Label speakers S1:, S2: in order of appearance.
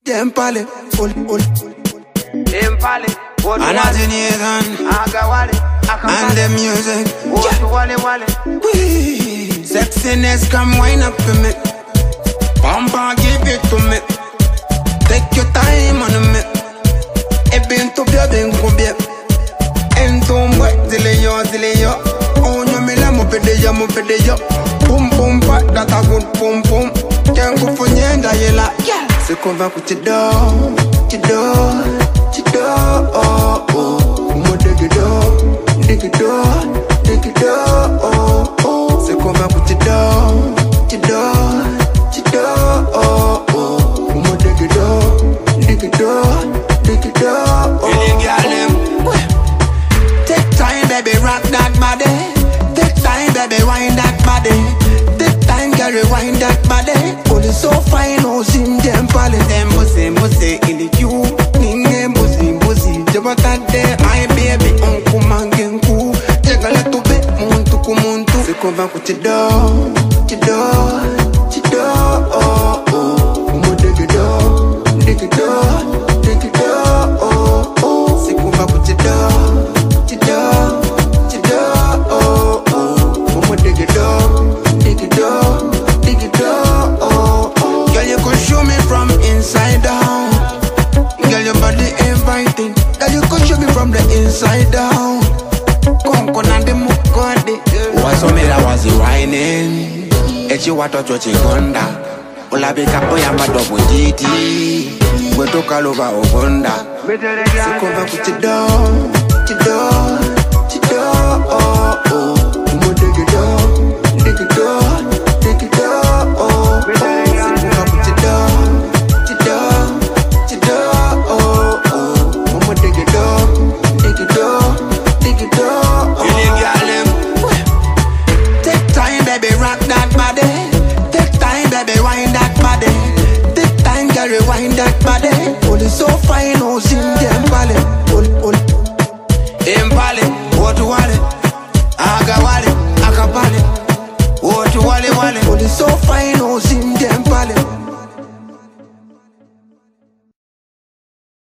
S1: Dempale,
S2: Dempale,
S1: another Nathan,
S2: Agawale,
S1: and the music.
S2: Wale.
S1: Sexiness, come wind up to me. Pampa, give it to me. Take your time on me. Eben to be a ben kubie. Entum wet delay yo. Oh no me la mo pede yo. Pum pum pat that a good pum pum. Can't go for nyenda yela. Se conva ku tido, oh oh. Mo dig it oh. Se conva ku tido, oh oh. Mo dig it oh. Take time, baby, rock that body. Take time, baby, wind that body. Take time, girl, rewind that body. Oh, it's so fine, oh, sim them pale. Them bussy in the queue. Ninge bussy. Jabatade, my baby, uncle mangenku. Take a little bit, muntu. Se conva ku tido, oh oh. Mo dig it oh. Oh oh. Se conva ku tido, oh oh. Mo dig it oh oh. Girl, you could show me from inside down. Girl, your body inviting. Girl, you could show me from the inside down. Konkonande mukode. Was on me that was whining. Echi wato chochi gonda. Ola beka boya madobo jiti. We took all over Ogonda. Se conva ku tido, oh oh. Mo dig it oh. Oh oh. Se conva ku tido, oh oh. Mo dig it oh. Take time, baby, rock that body. Take time, baby, wind that body. Take time, girl, rewind that body. Oh, it's so fine, oh, sim Dempale. Dempale, what wale, Agawale.